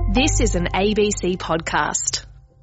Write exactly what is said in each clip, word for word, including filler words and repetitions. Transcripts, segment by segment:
This is an A B C podcast.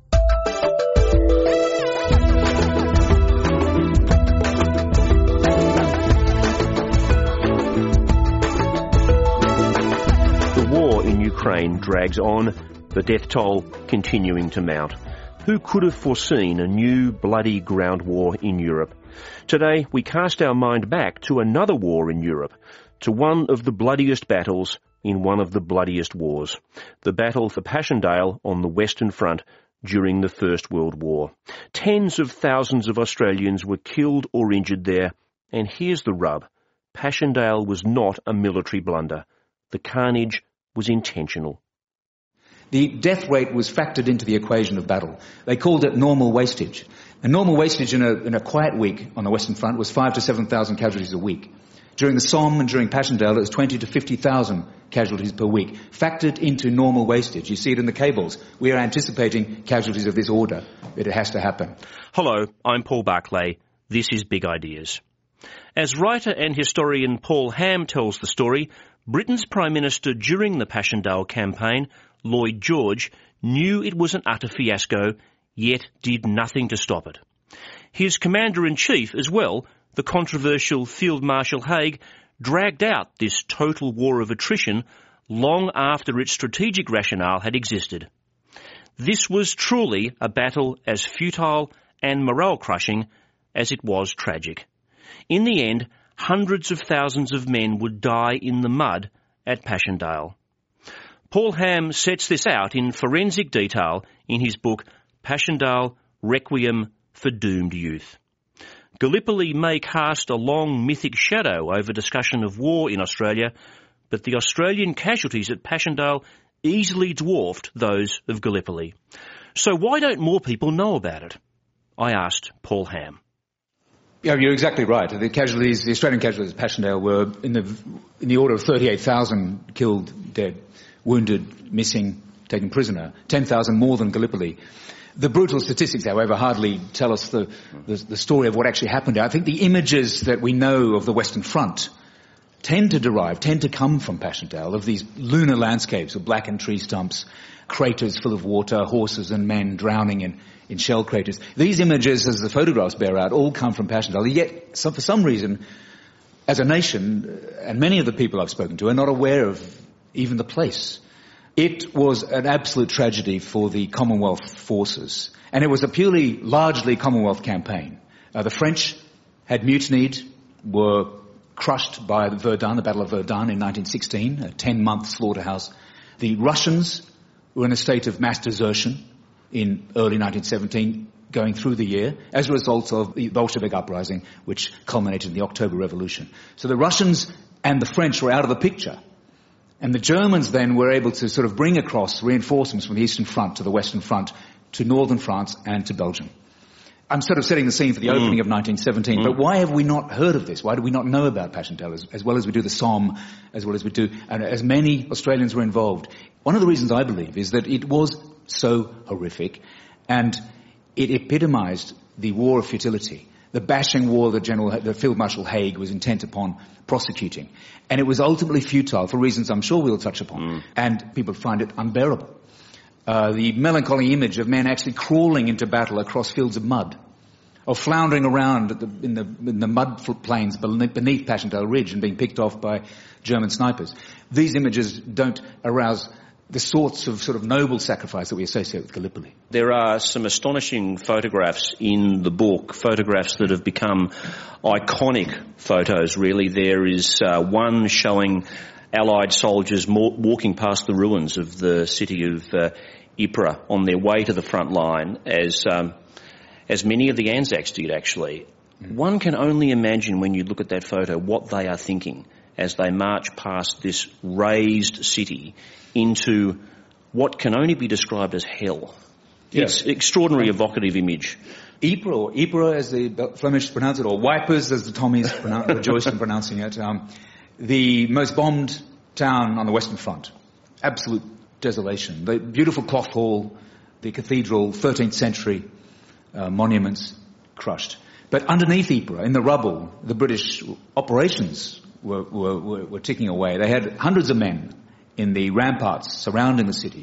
The war in Ukraine drags on, the death toll continuing to mount. Who could have foreseen a new bloody ground war in Europe? Today we cast our mind back to another war in Europe, to one of the bloodiest battles in one of the bloodiest wars, the battle for Passchendaele on the Western Front during the First World War. Tens of thousands of Australians were killed or injured there, and here's the rub. Passchendaele was not a military blunder. The carnage was intentional. The death rate was factored into the equation of battle. They called it normal wastage. And normal wastage in a, in a quiet week on the Western Front was five to seven thousand casualties a week. During the Somme and during Passchendaele, it was twenty to fifty thousand casualties per week, factored into normal wastage. You see it in the cables. We are anticipating casualties of this order. It has to happen. Hello, I'm Paul Barclay. This is Big Ideas. As writer and historian Paul Ham tells the story, Britain's Prime Minister during the Passchendaele campaign, Lloyd George, knew it was an utter fiasco, yet did nothing to stop it. His Commander-in-Chief as well, the controversial Field Marshal Haig, dragged out this total war of attrition long after its strategic rationale had existed. This was truly a battle as futile and morale-crushing as it was tragic. In the end, hundreds of thousands of men would die in the mud at Passchendaele. Paul Ham sets this out in forensic detail in his book Passchendaele, Requiem for Doomed Youth. Gallipoli may cast a long mythic shadow over discussion of war in Australia, but the Australian casualties at Passchendaele easily dwarfed those of Gallipoli. So why don't more people know about it? I asked Paul Ham. Yeah, you're exactly right. The casualties, the Australian casualties at Passchendaele were in the in the order of thirty-eight thousand killed, dead, wounded, missing, taken prisoner, ten thousand more than Gallipoli. The brutal statistics, however, hardly tell us the, the, the story of what actually happened. I think the images that we know of the Western Front tend to derive, tend to come from Passchendaele, of these lunar landscapes of blackened tree stumps, craters full of water, horses and men drowning in, in shell craters. These images, as the photographs bear out, all come from Passchendaele. Yet, some, for some reason, as a nation, and many of the people I've spoken to are not aware of even the place. It was an absolute tragedy for the Commonwealth forces, and it was a purely, largely Commonwealth campaign. Uh, the French had mutinied, were crushed by Verdun, the Battle of Verdun in nineteen sixteen, a ten-month slaughterhouse. The Russians were in a state of mass desertion in early nineteen seventeen, going through the year, as a result of the Bolshevik uprising, which culminated in the October Revolution. So the Russians and the French were out of the picture. And the Germans then were able to sort of bring across reinforcements from the Eastern Front to the Western Front to northern France and to Belgium. I'm sort of setting the scene for the mm. opening of nineteen seventeen, mm. but why have we not heard of this? Why do we not know about Passchendaele as, as well as we do the Somme, as well as we do, and as many Australians were involved? One of the reasons I believe is that it was so horrific, and it epitomized the war of futility, the bashing war that General, the Field Marshal Haig was intent upon prosecuting. And it was ultimately futile for reasons I'm sure we'll touch upon. Mm. And people find it unbearable. Uh, the melancholy image of men actually crawling into battle across fields of mud, or floundering around at the, in, the, in the mud plains beneath Passchendaele Ridge and being picked off by German snipers. These images don't arouse the sorts of sort of noble sacrifice that we associate with Gallipoli. There are some astonishing photographs in the book, photographs that have become iconic photos, really. There is uh, one showing Allied soldiers mo- walking past the ruins of the city of uh, Ypres on their way to the front line, as um, as many of the Anzacs did, actually. Mm. One can only imagine when you look at that photo what they are thinking as they march past this razed city into what can only be described as hell. Yes. It's an extraordinary evocative image. Ypres, or Ypres as the Flemish pronounce it, or Wipers as the Tommies pronounce, rejoice in pronouncing it, um, the most bombed town on the Western Front. Absolute desolation. The beautiful cloth hall, the cathedral, thirteenth century uh, monuments crushed. But underneath Ypres, in the rubble, the British operations were, were, were, were ticking away. They had hundreds of men in the ramparts surrounding the city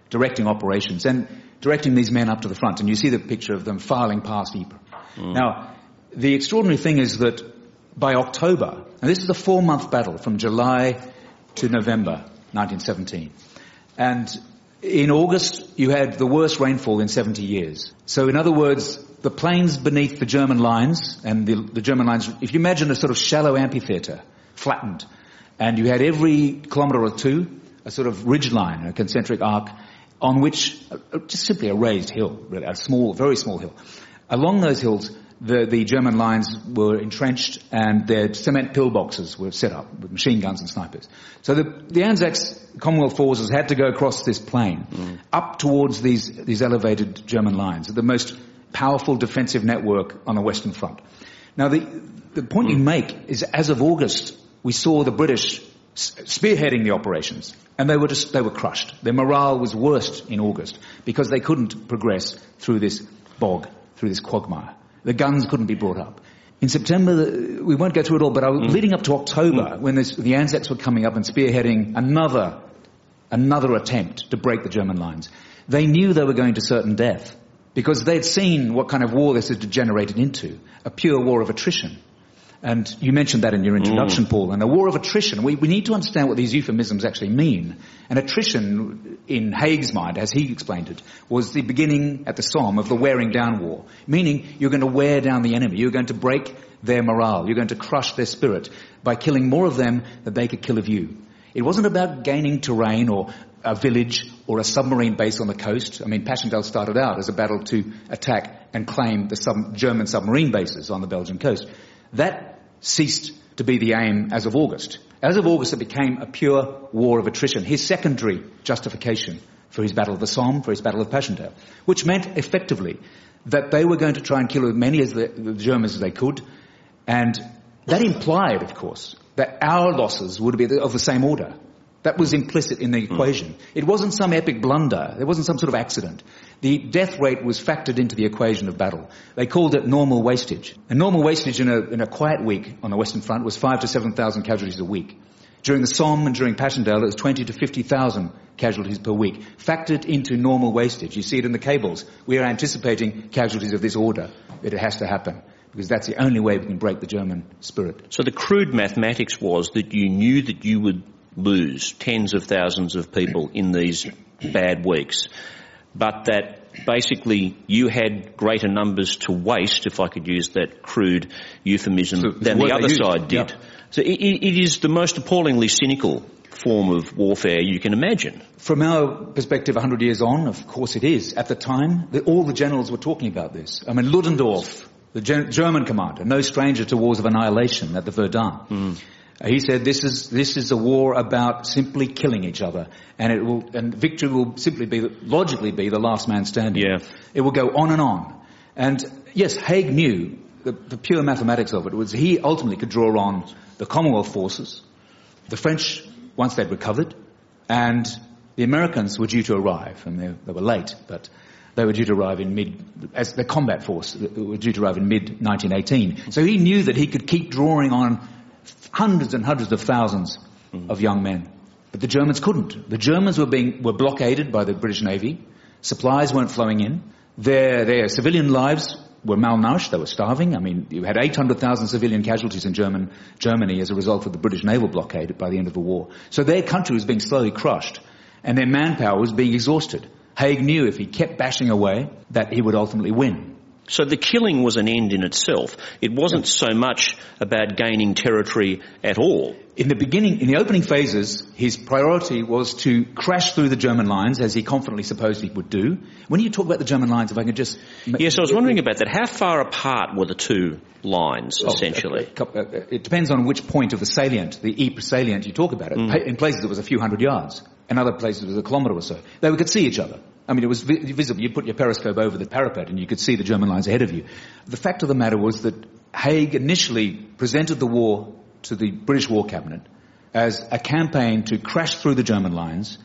directing operations and directing these men up to the front. And you see the picture of them filing past Ypres. Mm. Now, the extraordinary thing is that by October, and this is a four-month battle from July to November nineteen seventeen, and in August you had the worst rainfall in seventy years. So in other words, the plains beneath the German lines, and the, the German lines, if you imagine a sort of shallow amphitheatre, flattened, and you had every kilometre or two a sort of ridge line, a concentric arc, on which, uh, just simply a raised hill, really, a small, very small hill. Along those hills, the, the German lines were entrenched and their cement pillboxes were set up with machine guns and snipers. So the, the Anzacs Commonwealth forces had to go across this plain, mm. up towards these, these elevated German lines, the most powerful defensive network on the Western Front. Now the, the point mm. you make is as of August, we saw the British spearheading the operations, and they were just, they were crushed. Their morale was worst in August because they couldn't progress through this bog, through this quagmire. The guns couldn't be brought up. In September, we won't go through it all, but mm. leading up to October, mm. when this, the Anzacs were coming up and spearheading another, another attempt to break the German lines, they knew they were going to certain death because they'd seen what kind of war this had degenerated into, a pure war of attrition. And you mentioned that in your introduction, mm. Paul. And a war of attrition, we, we need to understand what these euphemisms actually mean. And attrition, in Haig's mind, as he explained it, was the beginning at the Somme of the wearing down war. Meaning you're going to wear down the enemy. You're going to break their morale. You're going to crush their spirit by killing more of them than they could kill of you. It wasn't about gaining terrain or a village or a submarine base on the coast. I mean, Passchendaele started out as a battle to attack and claim the sub- German submarine bases on the Belgian coast. That ceased to be the aim as of August. As of August, it became a pure war of attrition, his secondary justification for his Battle of the Somme, for his Battle of Passchendaele, which meant effectively that they were going to try and kill as many as the, the Germans as they could, and that implied, of course, that our losses would be of the same order. That was implicit in the equation. Mm. It wasn't some epic blunder. There wasn't some sort of accident. The death rate was factored into the equation of battle. They called it normal wastage. And normal wastage in a, in a quiet week on the Western Front was five to seven thousand casualties a week. During the Somme and during Passchendaele, it was twenty to fifty thousand casualties per week, factored into normal wastage. You see it in the cables. We are anticipating casualties of this order. It has to happen, because that's the only way we can break the German spirit. So the crude mathematics was that you knew that you would lose tens of thousands of people in these bad weeks, but that basically you had greater numbers to waste, if I could use that crude euphemism, so than the other side did. Yep. So it, it is the most appallingly cynical form of warfare you can imagine. From our perspective, one hundred years on, of course it is. At the time, the, all the generals were talking about this. I mean, Ludendorff, the Gen- German commander, no stranger to wars of annihilation at the Verdun. Mm. He said, "This is this is a war about simply killing each other, and it will and victory will simply be logically be the last man standing. Yeah. It will go on and on." And yes, Haig knew the, the pure mathematics of it was he ultimately could draw on the Commonwealth forces, the French once they'd recovered, and the Americans were due to arrive, and they, they were late, but they were due to arrive in mid as the combat force they were due to arrive in mid nineteen eighteen. So he knew that he could keep drawing on hundreds and hundreds of thousands mm. of young men. But the Germans couldn't. The Germans were being, were blockaded by the British Navy. Supplies weren't flowing in. Their, their civilian lives were malnourished. They were starving. I mean, you had eight hundred thousand civilian casualties in German, Germany as a result of the British naval blockade by the end of the war. So their country was being slowly crushed, and their manpower was being exhausted. Haig knew if he kept bashing away that he would ultimately win. So the killing was an end in itself. It wasn't so much about gaining territory at all. In the beginning, in the opening phases, his priority was to crash through the German lines, as he confidently supposed he would do. When you talk about the German lines, if I could just... Yes, I was wondering about that. How far apart were the two lines, oh, essentially? A, a, a, it depends on which point of the salient, the Ypres salient, you talk about it. Mm. In places it was a few hundred yards. In other places it was a kilometre or so. They could see each other. I mean, it was vi- visible. You put your periscope over the parapet and you could see the German lines ahead of you. The fact of the matter was that Haig initially presented the war to the British War Cabinet as a campaign to crash through the German lines,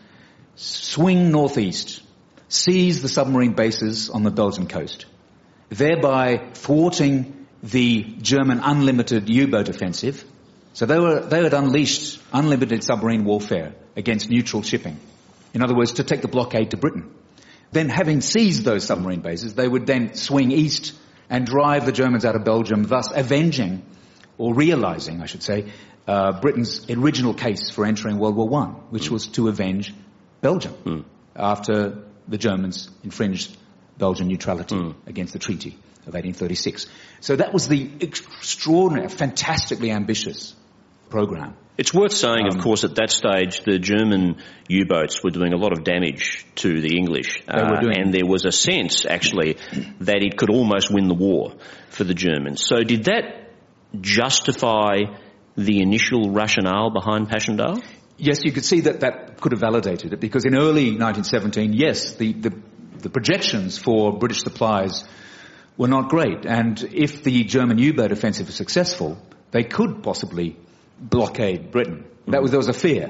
swing northeast, seize the submarine bases on the Belgian coast, thereby thwarting the German unlimited U-boat offensive. So they were, they had unleashed unlimited submarine warfare against neutral shipping. In other words, to take the blockade to Britain. Then, having seized those submarine bases, they would then swing east and drive the Germans out of Belgium, thus avenging, or realising, I should say, uh, Britain's original case for entering World War One, which mm. was to avenge Belgium mm. after the Germans infringed Belgian neutrality mm. against the Treaty of eighteen thirty-six. So that was the extraordinary, fantastically ambitious programme. It's worth saying, Um, of course, at that stage, the German U-boats were doing a lot of damage to the English. They were doing. Uh, and there was a sense, actually, that it could almost win the war for the Germans. So did that justify the initial rationale behind Passchendaele? Yes, you could see that that could have validated it, because in early nineteen seventeen, yes, the, the, the projections for British supplies were not great. And if the German U-boat offensive was successful, they could possibly blockade Britain. That was, there was a fear.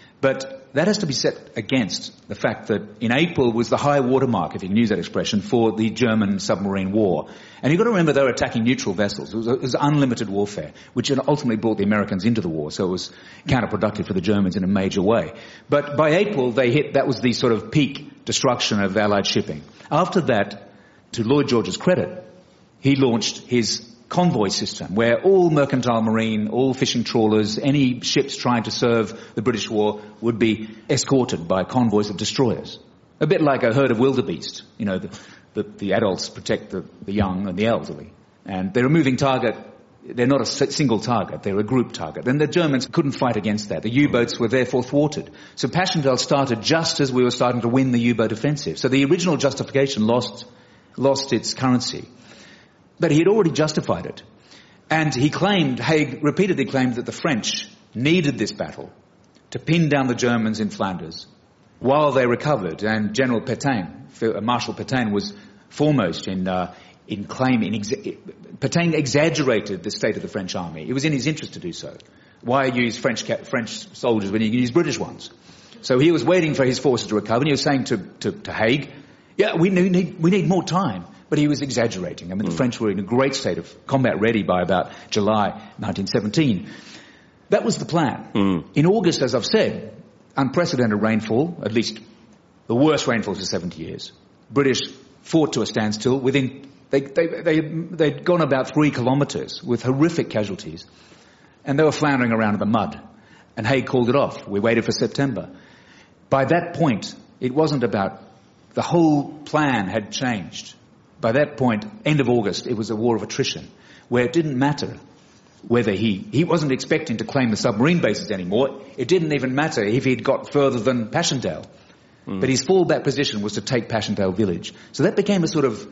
But that has to be set against the fact that in April was the high watermark, if you can use that expression, for the German submarine war. And you've got to remember they were attacking neutral vessels. It was, it was unlimited warfare, which ultimately brought the Americans into the war, so it was counterproductive for the Germans in a major way. But by April, they hit, that was the sort of peak destruction of Allied shipping. After that, to Lloyd George's credit, he launched his convoy system, where all mercantile marine, all fishing trawlers, any ships trying to serve the British war would be escorted by convoys of destroyers. A bit like a herd of wildebeest. You know, the, the, the adults protect the, the young and the elderly. And they're a moving target. They're not a single target. They're a group target. And the Germans couldn't fight against that. The U-boats were therefore thwarted. So Passchendaele started just as we were starting to win the U-boat offensive. So the original justification lost, lost its currency. But he had already justified it. And he claimed, Haig repeatedly claimed that the French needed this battle to pin down the Germans in Flanders while they recovered. And General Pétain, Marshal Pétain, was foremost in, uh, in claiming, in exa- Pétain exaggerated the state of the French army. It was in his interest to do so. Why use French, French soldiers when you can use British ones? So he was waiting for his forces to recover, and he was saying to, to, to Haig, yeah, we need, we need more time. But he was exaggerating. I mean, mm. the French were in a great state of combat ready by about July nineteen seventeen. That was the plan. Mm. In August, as I've said, unprecedented rainfall, at least the worst rainfall for seventy years. British fought to a standstill. Within, they, they, they, they'd gone about three kilometres with horrific casualties. And they were floundering around in the mud. And Haig called it off. We waited for September. By that point, it wasn't about, the whole plan had changed. By that point, end of August, it was a war of attrition, where it didn't matter whether he, he wasn't expecting to claim the submarine bases anymore. It didn't even matter if he'd got further than Passchendaele. Mm. But his fallback position was to take Passchendaele village. So that became a sort of,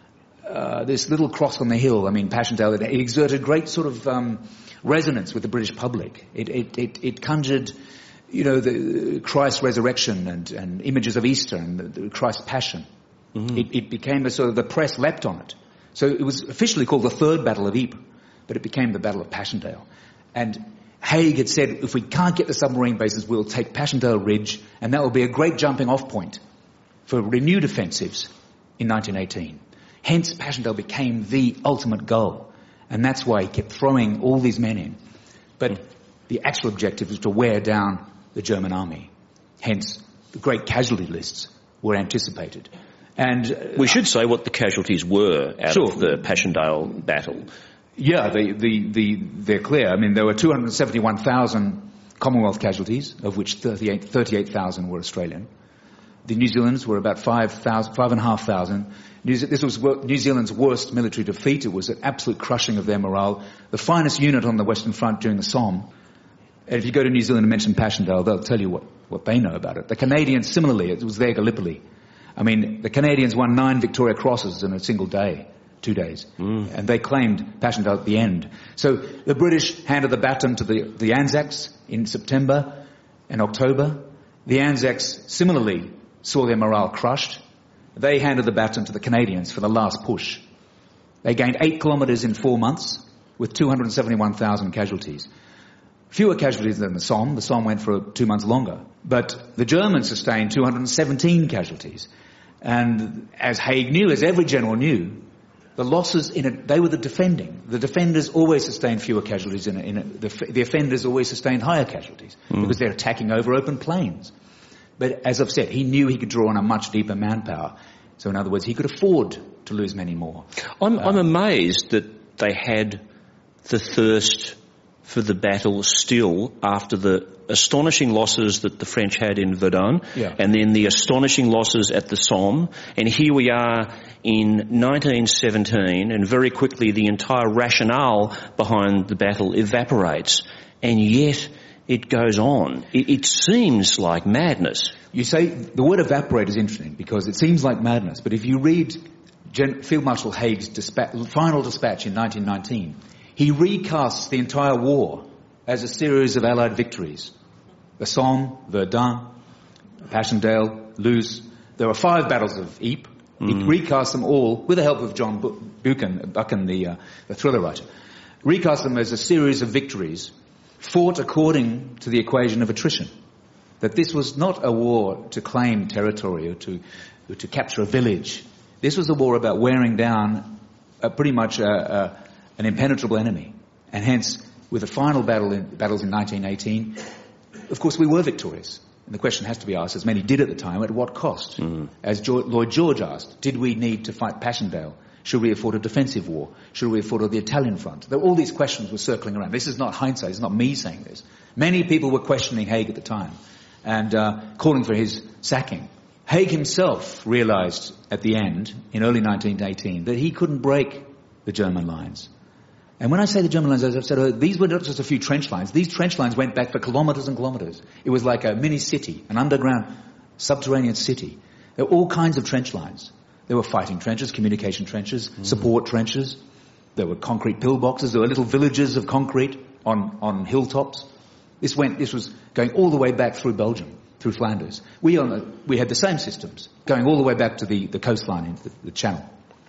uh, this little cross on the hill. I mean, Passchendaele, it, it exerted great sort of, um, resonance with the British public. It, it, it, it conjured, you know, the Christ's resurrection and, and images of Easter and the, the Christ's passion. Mm-hmm. It, it became a sort of, the press leapt on it. So it was officially called the Third Battle of Ypres, but it became the Battle of Passchendaele. And Haig had said, if we can't get the submarine bases, we'll take Passchendaele Ridge, and that will be a great jumping off point for renewed offensives in nineteen eighteen. Hence, Passchendaele became the ultimate goal. And that's why he kept throwing all these men in. But mm. the actual objective was to wear down the German army. Hence, the great casualty lists were anticipated. And uh, we should say what the casualties were out sure. of the Passchendaele battle. Yeah, the, the, the, they're clear. I mean, there were two hundred seventy-one thousand Commonwealth casualties, of which thirty-eight thousand were Australian. The New Zealanders were about five thousand, five and a half thousand. New, this was New Zealand's worst military defeat. It was an absolute crushing of their morale. The finest unit on the Western Front during the Somme. And if you go to New Zealand and mention Passchendaele, they'll tell you what, what they know about it. The Canadians, similarly, it was their Gallipoli. I mean, the Canadians won nine Victoria Crosses in a single day, two days. Mm. And they claimed Passchendaele at the end. So the British handed the baton to the, the Anzacs in September and October. The Anzacs similarly saw their morale crushed. They handed the baton to the Canadians for the last push. They gained eight kilometres in four months with two hundred seventy-one thousand casualties. Fewer casualties than the Somme. The Somme went for two months longer. But the Germans sustained two hundred seventeen casualties. And as Haig knew, as every general knew, the losses in it, they were the defending. The defenders always sustained fewer casualties in, a, in a, the, the offenders always sustained higher casualties mm. because they're attacking over open plains. But as I've said, he knew he could draw on a much deeper manpower. So in other words, he could afford to lose many more. I'm, um, I'm amazed that they had the thirst for the battle still after the astonishing losses that the French had in Verdun, yeah. and then the astonishing losses at the Somme. And here we are in nineteen seventeen, and very quickly the entire rationale behind the battle evaporates. And yet it goes on. It, it seems like madness. You say the word evaporate is interesting because it seems like madness, but if you read Gen- Field Marshal Haig's dispa- final dispatch in nineteen nineteen, he recasts the entire war as a series of Allied victories. The Somme, Verdun, Passchendaele, Loos. There were five battles of Ypres. Mm. He recast them all with the help of John Buchan, Buchan the, uh, the thriller writer. Recast them as a series of victories fought according to the equation of attrition. That this was not a war to claim territory or to, or to capture a village. This was a war about wearing down a, pretty much a, a, an impenetrable enemy. And hence, with the final battle in, battles in nineteen eighteen, of course we were victorious. And the question has to be asked, as many did at the time, at what cost? Mm. As George, Lloyd George asked, did we need to fight Passchendaele? Should we have fought a defensive war? Should we have fought on the Italian front? There, all these questions were circling around. This is not hindsight. It's not me saying this. Many people were questioning Haig at the time and uh, calling for his sacking. Haig himself realized at the end, in early nineteen eighteen, that he couldn't break the German lines. And when I say the German lines, as I've said, uh, these were not just a few trench lines. These trench lines went back for kilometres and kilometres. It was like a mini city, an underground subterranean city. There were all kinds of trench lines. There were fighting trenches, communication trenches, mm. support trenches. There were concrete pillboxes. There were little villages of concrete on, on hilltops. This went, this was going all the way back through Belgium, through Flanders. We on the, we had the same systems going all the way back to the, the coastline in the, the Channel.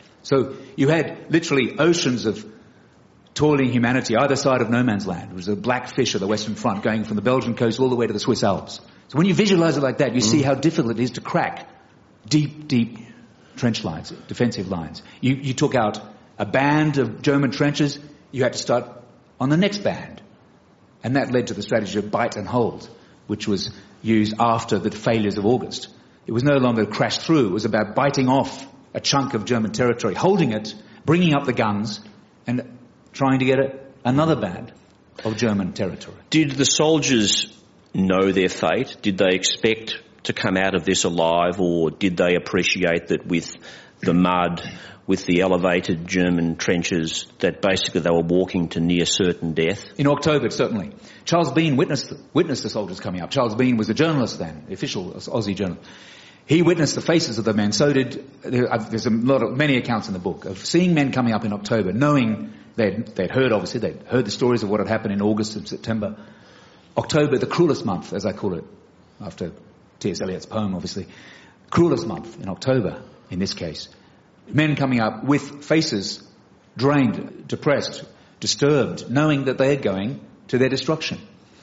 So you had literally oceans of toiling humanity either side of no man's land. It was a black fish at the Western Front going from the Belgian coast all the way to the Swiss Alps. So when you visualize it like that, you mm. see how difficult it is to crack deep, deep trench lines, defensive lines. You, you took out a band of German trenches, you had to start on the next band. And that led to the strategy of bite and hold, which was used after the failures of August. It was no longer crash through, it was about biting off a chunk of German territory, holding it, bringing up the guns, and trying to get a, another band of German territory. Did the soldiers know their fate? Did they expect to come out of this alive, or did they appreciate that with the mud, with the elevated German trenches, that basically they were walking to near certain death? In October, certainly. Charles Bean witnessed, witnessed the soldiers coming up. Charles Bean was a journalist then, the official Aussie journalist. He witnessed the faces of the men. So did, there's a lot of, many accounts in the book of seeing men coming up in October, knowing they'd, they'd heard, obviously, they'd heard the stories of what had happened in August and September. October, the cruelest month, as I call it, after T S Eliot's poem, obviously. Cruelest month in October, in this case. Men coming up with faces drained, depressed, disturbed, knowing that they are going to their destruction.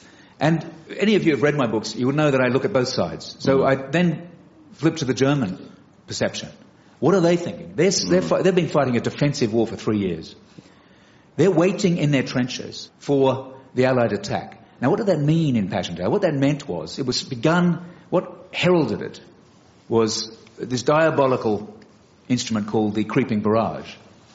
And any of you have read my books, you would know that I look at both sides. So mm. I then flip to the German perception. What are they thinking? They're, mm. they're fi- they've been fighting a defensive war for three years. They're waiting in their trenches for the Allied attack. Now, what did that mean in Passchendaele? What that meant was, it was begun, what heralded it was this diabolical instrument called the creeping barrage,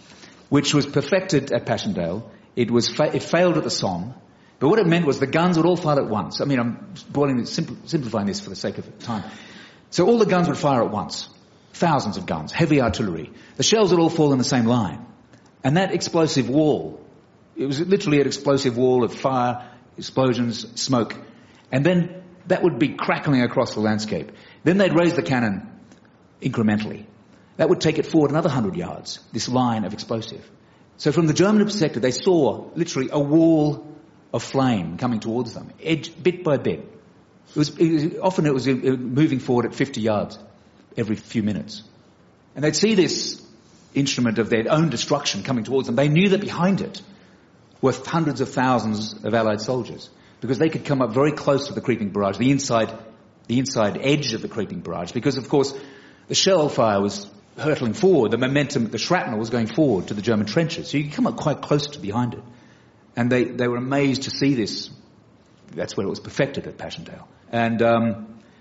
which was perfected at Passchendaele. It was fa- it failed at the Somme, but what it meant was the guns would all fire at once. I mean, I'm boiling, simpl- simplifying this for the sake of time. So all the guns would fire at once, thousands of guns, heavy artillery. The shells would all fall in the same line, and that explosive wall, it was literally an explosive wall of fire, explosions, smoke, and then that would be crackling across the landscape. Then they'd raise the cannon incrementally. That would take it forward another hundred yards, this line of explosive. So from the German perspective, they saw literally a wall of flame coming towards them, edge, bit by bit. It was, it was, often it was moving forward at fifty yards every few minutes. And they'd see this instrument of their own destruction coming towards them. They knew that behind it were hundreds of thousands of Allied soldiers, because they could come up very close to the creeping barrage, the inside, the inside edge of the creeping barrage, because of course the shell fire was hurtling forward, the momentum, the shrapnel was going forward to the German trenches, so you could come up quite close to behind it. And they, they were amazed to see this. That's where it was perfected at Passchendaele. And um,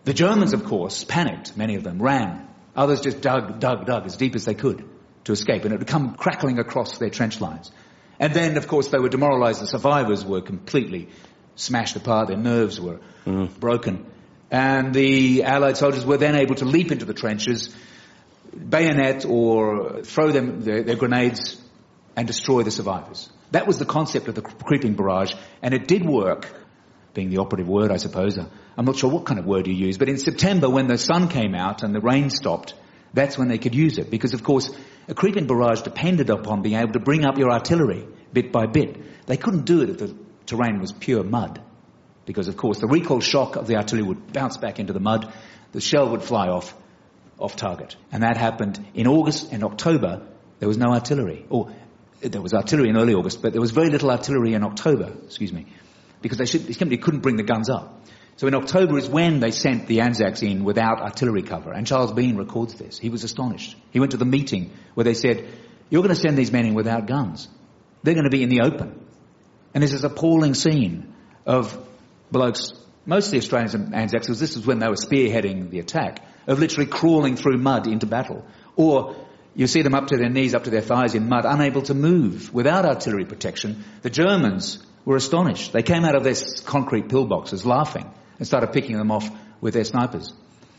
The Germans, of course, panicked. Many of them ran. Others just dug, dug, dug as deep as they could to escape, and it would come crackling across their trench lines. And then, of course, they were demoralised. The survivors were completely smashed apart. Their nerves were mm. broken. And the Allied soldiers were then able to leap into the trenches, bayonet or throw them their, their grenades and destroy the survivors. That was the concept of the creeping barrage, and it did work, being the operative word, I suppose. I'm not sure what kind of word you use, but in September, when the sun came out and the rain stopped, that's when they could use it. Because, of course, a creeping barrage depended upon being able to bring up your artillery bit by bit. They couldn't do it if the terrain was pure mud. Because, of course, the recoil shock of the artillery would bounce back into the mud, the shell would fly off, off target. And that happened in August and October. There was no artillery. Or there was artillery in early August, but there was very little artillery in October, excuse me, because they, should, they simply couldn't bring the guns up. So in October is when they sent the Anzacs in without artillery cover. And Charles Bean records this. He was astonished. He went to the meeting where they said, you're going to send these men in without guns. They're going to be in the open. And there's this appalling scene of blokes, mostly Australians and Anzacs, because this was when they were spearheading the attack, of literally crawling through mud into battle. Or you see them up to their knees, up to their thighs in mud, unable to move without artillery protection. The Germans were astonished. They came out of their concrete pillboxes laughing and started picking them off with their snipers.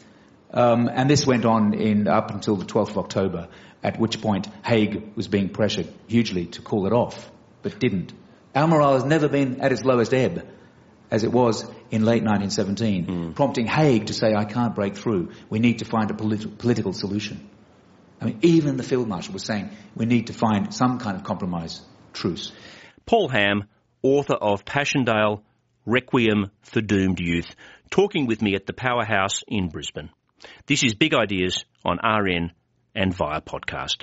Um, and this went on in up until the twelfth of October, at which point Haig was being pressured hugely to call it off, but didn't. Our morale has never been at its lowest ebb, as it was in late nineteen seventeen, mm. prompting Haig to say, I can't break through. We need to find a politi- political solution. I mean, even the Field Marshal was saying, we need to find some kind of compromise, truce. Paul Ham, author of Passchendaele, Requiem for Doomed Youth, talking with me at the Powerhouse in Brisbane. This is Big Ideas on R N and via podcast.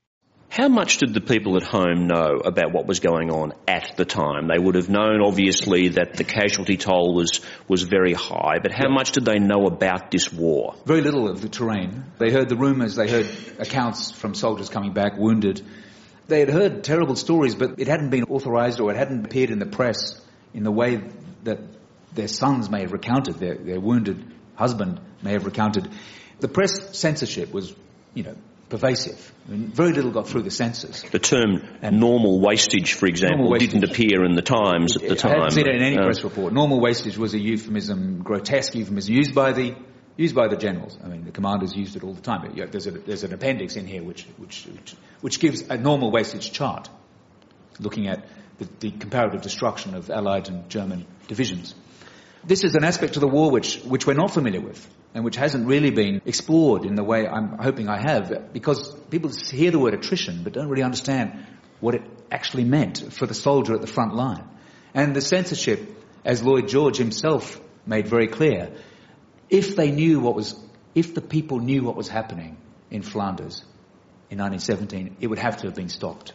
How much did the people at home know about what was going on at the time? They would have known, obviously, that the casualty toll was, was very high, but how much did they know about this war? Very little of the terrain. They heard the rumours, they heard accounts from soldiers coming back wounded. They had heard terrible stories, but it hadn't been authorised or it hadn't appeared in the press in the way that their sons may have recounted, their, their wounded husband may have recounted. The press censorship was, you know, pervasive. I mean, very little got through the censors. The term and normal wastage, for example, wastage. didn't appear in the Times at the time. I haven't seen it in any uh, press report. Normal wastage was a euphemism, grotesque euphemism, used by the used by the generals. I mean, the commanders used it all the time. There's, a, there's an appendix in here which, which, which, which gives a normal wastage chart, looking at the, the comparative destruction of Allied and German divisions. This is an aspect of the war which, which we're not familiar with and which hasn't really been explored in the way I'm hoping I have, because people hear the word attrition but don't really understand what it actually meant for the soldier at the front line. And the censorship, as Lloyd George himself made very clear, if they knew what was, if the people knew what was happening in Flanders in nineteen seventeen, it would have to have been stopped.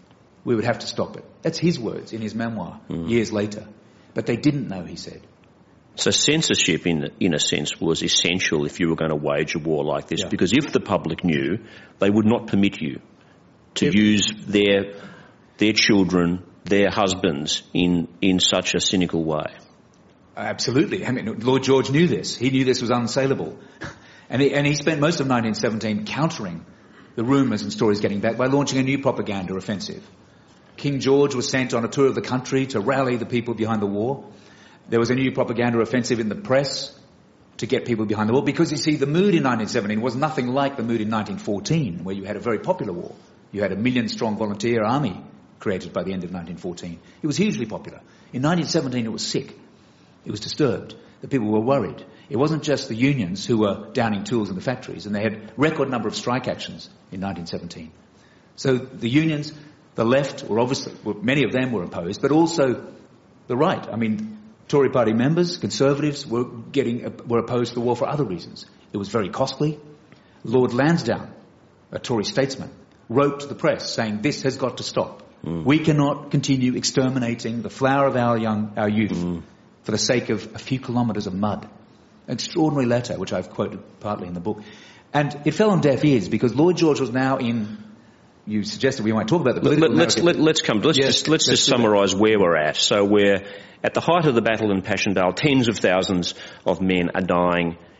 We would have to stop it. That's his words in his memoir mm. years later. But they didn't know, he said. So censorship, in in a sense, was essential if you were going to wage a war like this, yeah. because if the public knew, they would not permit you to yep. use their their children, their husbands, in, in such a cynical way. Absolutely. I mean, Lloyd George knew this. He knew this was unsaleable. And he, and he spent most of nineteen seventeen countering the rumours and stories getting back by launching a new propaganda offensive. King George was sent on a tour of the country to rally the people behind the war. There was a new propaganda offensive in the press to get people behind the war, because, you see, the mood in nineteen seventeen was nothing like the mood in nineteen fourteen, where you had a very popular war. You had a million-strong volunteer army created by the end of nineteen fourteen. It was hugely popular. In nineteen seventeen, it was sick. It was disturbed. The people were worried. It wasn't just the unions who were downing tools in the factories, and they had record number of strike actions in nineteen seventeen. So the unions, the left, were obviously, many of them were opposed, but also the right. I mean, Tory party members, Conservatives, were getting were opposed to the war for other reasons. It was very costly. Lord Lansdowne, a Tory statesman, wrote to the press saying, this has got to stop. Mm. We cannot continue exterminating the flower of our young, our youth mm. for the sake of a few kilometres of mud. An extraordinary letter, which I've quoted partly in the book. And it fell on deaf ears because Lloyd George was now in... You suggested we might talk about the political let, let's, let, let's come. Let's yes, just let's, let's just summarise where we're at. So we're at the height of the battle in Passchendaele. Tens of thousands of men are dying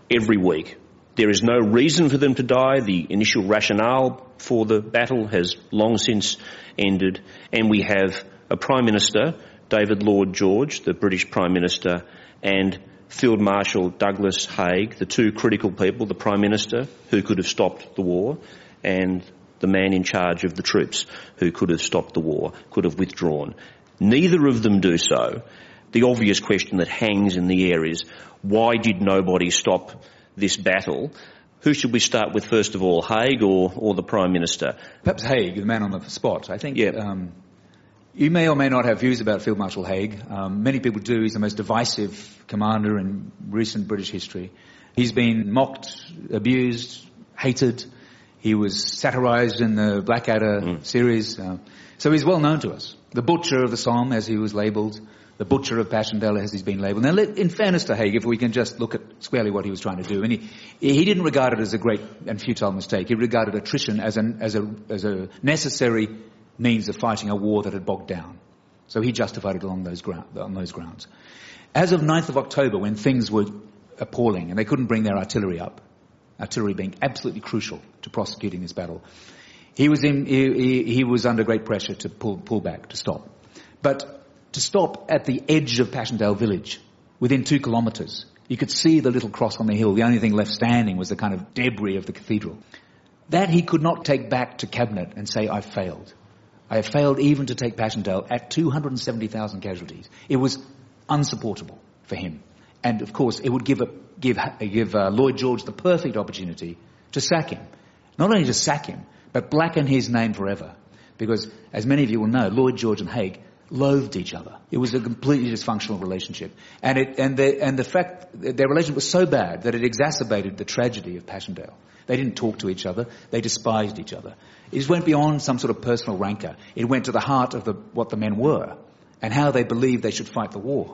every week. There is no reason for them to die. The initial rationale for the battle has long since ended, and we have a Prime Minister, David Lloyd George, the British Prime Minister, and Field Marshal Douglas Haig, the two critical people, the Prime Minister, who could have stopped the war, and the man in charge of the troops, who could have stopped the war, could have withdrawn. Neither of them do so. The obvious question that hangs in the air is, why did nobody stop this battle? Who should we start with first of all, Haig or, or the Prime Minister? Perhaps Haig, the man on the spot. I think yeah. um, you may or may not have views about Field Marshal Haig. Um, many people do. He's the most divisive commander in recent British history. He's been mocked, abused, hated. He was satirised in the Blackadder mm. series. Uh, so he's well known to us. The butcher of the Somme, as he was labelled. The butcher of Passchendaele, as he's been labelled. Now, in fairness to Haig, if we can just look at squarely what he was trying to do, and he, he didn't regard it as a great and futile mistake. He regarded attrition as, an, as, a, as a necessary means of fighting a war that had bogged down. So he justified it along those ground, on those grounds. As of ninth of October, when things were appalling and they couldn't bring their artillery up, artillery being absolutely crucial to prosecuting this battle, he was in, he, he, he was under great pressure to pull, pull back, to stop. But to stop at the edge of Passchendaele village, within two kilometres. You could see the little cross on the hill. The only thing left standing was the kind of debris of the cathedral. That he could not take back to Cabinet and say, I've failed. I have failed even to take Passchendaele at two hundred seventy thousand casualties. It was unsupportable for him. And, of course, it would give, a, give, give uh, Lloyd George the perfect opportunity to sack him. Not only to sack him, but blacken his name forever. Because, as many of you will know, Lloyd George and Haig loathed each other. It was a completely dysfunctional relationship. And it, and the, and the fact that their relationship was so bad that it exacerbated the tragedy of Passchendaele. They didn't talk to each other. They despised each other. It just went beyond some sort of personal rancor. It went to the heart of the, what the men were and how they believed they should fight the war.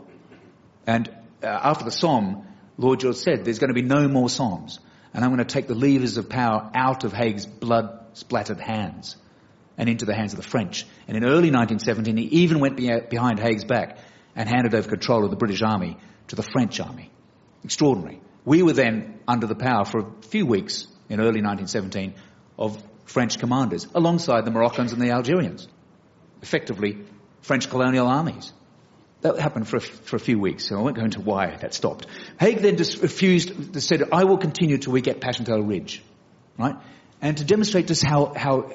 And uh, after the Somme, Lloyd George said, there's going to be no more Sommes. And I'm going to take the levers of power out of Haig's blood-splattered hands and into the hands of the French. And in early nineteen seventeen, he even went be- behind Haig's back and handed over control of the British Army to the French Army. Extraordinary. We were then under the power for a few weeks in early nineteen seventeen of French commanders, alongside the Moroccans and the Algerians. Effectively, French colonial armies. That happened for a, for a few weeks, so I won't go into why that stopped. Haig then just refused, said, I will continue till we get Passchendaele Ridge. Right? And to demonstrate just how, how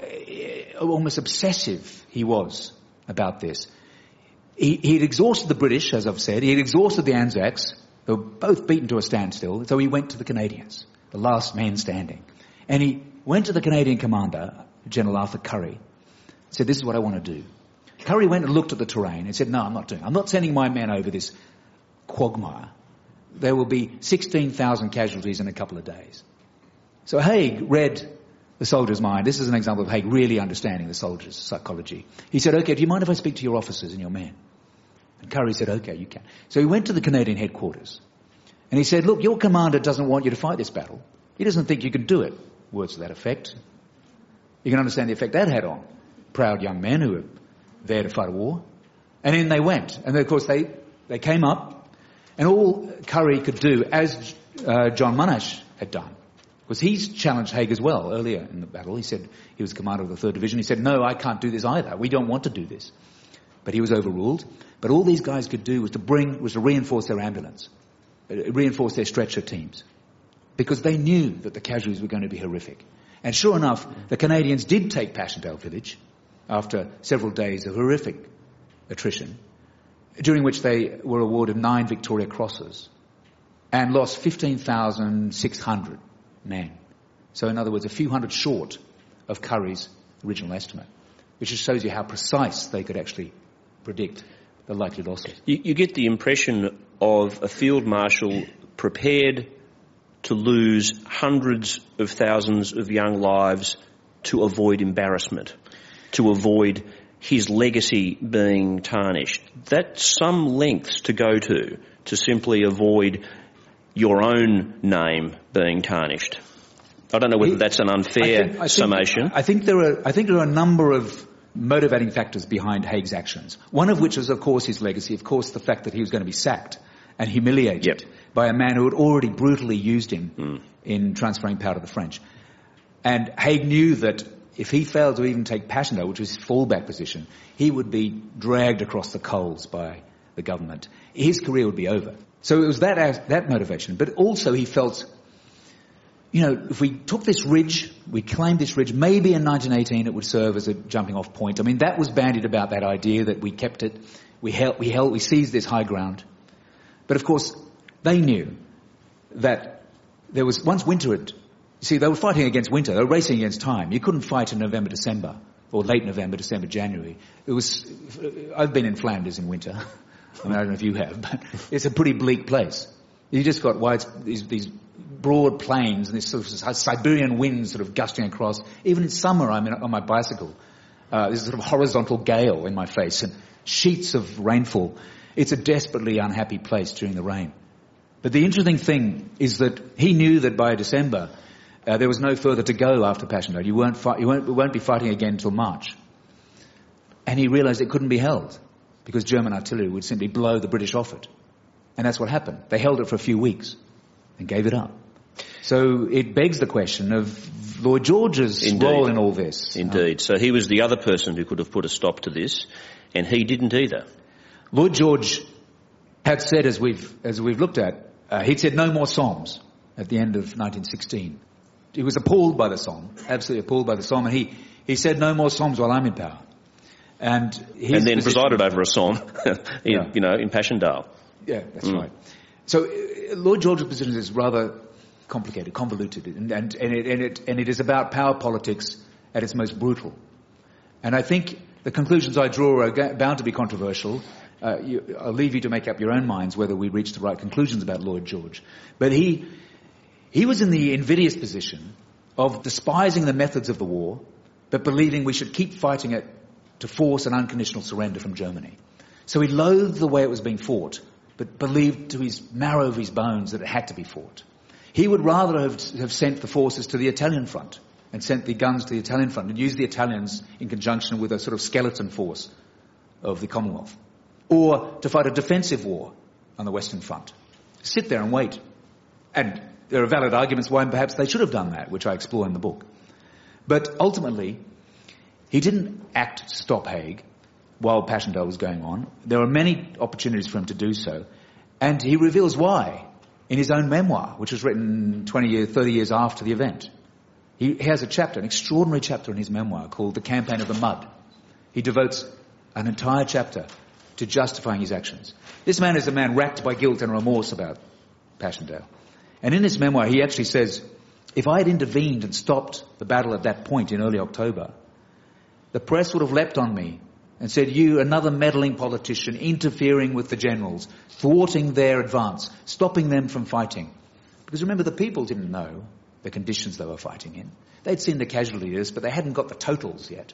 almost obsessive he was about this. He, he had exhausted the British, as I've said. He had exhausted the Anzacs. They were both beaten to a standstill. So he went to the Canadians, the last man standing. And he went to the Canadian commander, General Arthur Currie, said, this is what I want to do. Currie went and looked at the terrain and said, no, I'm not doing it. I'm not sending my men over this quagmire. There will be sixteen thousand casualties in a couple of days. So Haig read the soldier's mind. This is an example of Haig really understanding the soldier's psychology. He said, okay, do you mind if I speak to your officers and your men? And Currie said, okay, you can. So he went to the Canadian headquarters and he said, look, your commander doesn't want you to fight this battle. He doesn't think you can do it. Words to that effect. You can understand the effect that had on proud young men who were there to fight a war. And in they went. And then, of course, they, they came up, and all Currie could do, as uh, John Monash had done, was he's challenged Haig as well earlier in the battle. He said he was commander of the third Division. He said, no, I can't do this either. We don't want to do this. But he was overruled. But all these guys could do was to bring, was to reinforce their ambulance, uh, reinforce their stretcher teams, because they knew that the casualties were going to be horrific. And sure enough, the Canadians did take Passchendaele Village after several days of horrific attrition, during which they were awarded nine Victoria Crosses and lost fifteen thousand six hundred men. So in other words, a few hundred short of Currie's original estimate, which just shows you how precise they could actually predict the likely losses. You, you get the impression of a field marshal prepared to lose hundreds of thousands of young lives to avoid embarrassment, to avoid his legacy being tarnished. That's some lengths to go to, to simply avoid your own name being tarnished. I don't know whether that's an unfair I think, I think, summation. I think there are, I think there are a number of motivating factors behind Haig's actions. One of which is, of course, his legacy, of course, the fact that he was going to be sacked and humiliated yep. by a man who had already brutally used him mm. in transferring power to the French. And Haig knew that if he failed to even take Passchendaele, which was his fallback position, he would be dragged across the coals by the government. His career would be over. So it was that that motivation. But also he felt, you know, if we took this ridge, we claimed this ridge, maybe in nineteen eighteen it would serve as a jumping off point. I mean, that was bandied about, that idea that we kept it, we held, we held, we seized this high ground. But of course, they knew that there was, once winter had, you see, they were fighting against winter, they were racing against time. You couldn't fight in November, December, or late November, December, January. It was, I've been in Flanders in winter. I mean, I don't know if you have, but it's a pretty bleak place. You just got wide, these, these broad plains and this sort of Siberian wind sort of gusting across. Even in summer, I'm in, on my bicycle. Uh, there's a sort of horizontal gale in my face and sheets of rainfall. It's a desperately unhappy place during the rain. But the interesting thing is that he knew that by December uh, there was no further to go after Passchendaele. You weren't fight, you won't, you won't be fighting again until March. And he realised it couldn't be held because German artillery would simply blow the British off it. And that's what happened. They held it for a few weeks and gave it up. So it begs the question of Lloyd George's Indeed. role in all this. Indeed. Um, so he was the other person who could have put a stop to this, and he didn't either. Lloyd George had said, as we've as we've looked at, uh, he'd said no more Somme at the end of nineteen sixteen. He was appalled by the Somme, absolutely appalled by the Somme, and he, he said no more Somme while I'm in power. And, his and then position, presided over a Somme, in, yeah. you know, in Passchendaele. Yeah, that's mm. right. So uh, Lloyd George's position is rather complicated, convoluted, and, and, and, it, and, it, and it is about power politics at its most brutal. And I think the conclusions I draw are bound to be controversial. Uh, you, I'll leave you to make up your own minds whether we reach the right conclusions about Lloyd George. But he, he was in the invidious position of despising the methods of the war, but believing we should keep fighting it to force an unconditional surrender from Germany. So he loathed the way it was being fought, but believed to his marrow of his bones that it had to be fought. He would rather have, have sent the forces to the Italian front and sent the guns to the Italian front and used the Italians in conjunction with a sort of skeleton force of the Commonwealth. Or to fight a defensive war on the Western Front. Sit there and wait. And there are valid arguments why perhaps they should have done that, which I explore in the book. But ultimately, he didn't act to stop Haig while Passchendaele was going on. There were many opportunities for him to do so. And he reveals why in his own memoir, which was written twenty years, thirty years after the event. He has a chapter, an extraordinary chapter in his memoir called The Campaign of the Mud. He devotes an entire chapter to justifying his actions. This man is a man racked by guilt and remorse about Passchendaele. And in his memoir, he actually says, if I had intervened and stopped the battle at that point in early October, the press would have leapt on me and said, you, another meddling politician, interfering with the generals, thwarting their advance, stopping them from fighting. Because remember, the people didn't know the conditions they were fighting in. They'd seen the casualties, but they hadn't got the totals yet.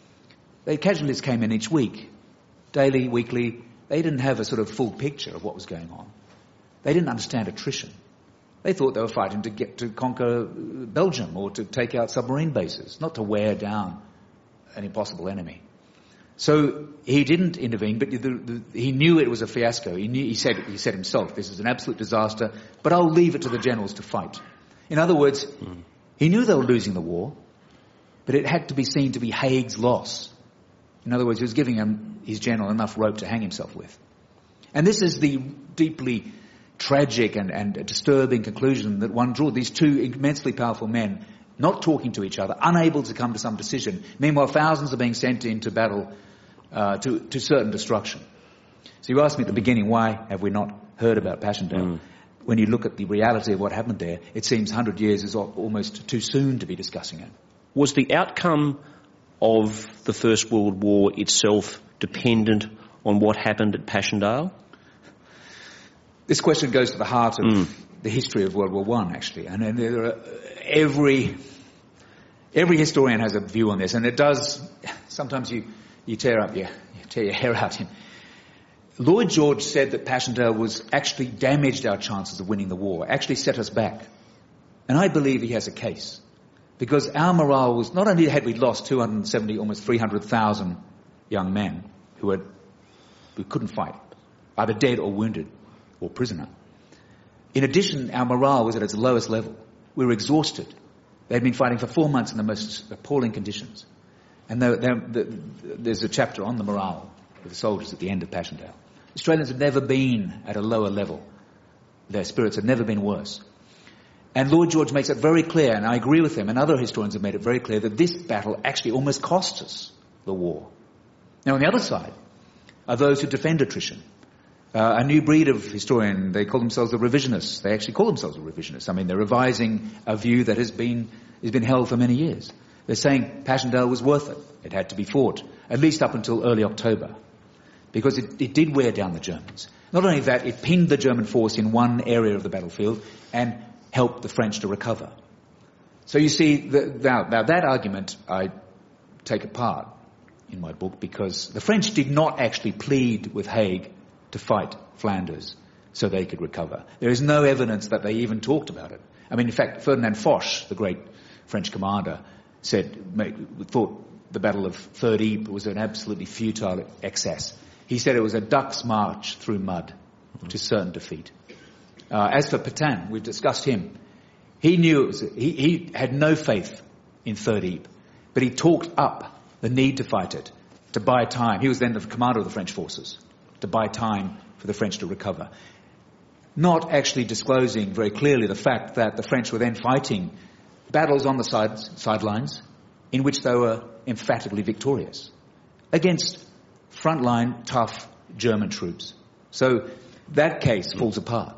The casualties came in each week, daily, weekly. They didn't have a sort of full picture of what was going on. They didn't understand attrition. They thought they were fighting to get to conquer Belgium or to take out submarine bases, not to wear down an impossible enemy. So he didn't intervene, but the, the, he knew it was a fiasco. He, knew, he said he said himself, this is an absolute disaster, but I'll leave it to the generals to fight. In other words, mm. he knew they were losing the war, but it had to be seen to be Haig's loss. In other words, he was giving him, his general enough rope to hang himself with. And this is the deeply tragic and, and disturbing conclusion that one drew. These two immensely powerful men not talking to each other, unable to come to some decision. Meanwhile, thousands are being sent into battle uh, to, to certain destruction. So you asked me at the beginning, why have we not heard about Passchendaele? Mm. When you look at the reality of what happened there, it seems one hundred years is almost too soon to be discussing it. Was the outcome of the First World War itself dependent on what happened at Passchendaele? This question goes to the heart of mm. the history of World War One, actually. And, and there are, every every historian has a view on this, and it does. Sometimes you, you tear up your you tear your hair out. In. Lloyd George said that Passchendaele was actually damaged our chances of winning the war, actually set us back. And I believe he has a case. Because our morale was, not only had we lost two hundred seventy, almost three hundred thousand young men who, had, who couldn't fight, either dead or wounded, or prisoner. In addition, our morale was at its lowest level. We were exhausted. They'd been fighting for four months in the most appalling conditions. And there, there, there's a chapter on the morale of the soldiers at the end of Passchendaele. Australians have never been at a lower level. Their spirits have never been worse. And Lloyd George makes it very clear, and I agree with him, and other historians have made it very clear, that this battle actually almost cost us the war. Now, on the other side are those who defend attrition. Uh, a new breed of historian, they call themselves the revisionists. They actually call themselves the revisionists. I mean, they're revising a view that has been has been held for many years. They're saying Passchendaele was worth it. It had to be fought, at least up until early October, because it, it did wear down the Germans. Not only that, it pinned the German force in one area of the battlefield and helped the French to recover. So you see, the, now, now that argument I take apart in my book, because the French did not actually plead with Haig to fight Flanders so they could recover. There is no evidence that they even talked about it. I mean, in fact, Ferdinand Foch, the great French commander, said, thought the Battle of Third Ypres was an absolutely futile excess. He said it was a duck's march through mud to certain defeat. Uh, as for Pétain, we've discussed him. He knew it was, he, he had no faith in Third Ypres, but he talked up the need to fight it, to buy time. He was then the commander of the French forces, to buy time for the French to recover. Not actually disclosing very clearly the fact that the French were then fighting battles on the sides, sidelines in which they were emphatically victorious against frontline, tough German troops. So that case falls apart.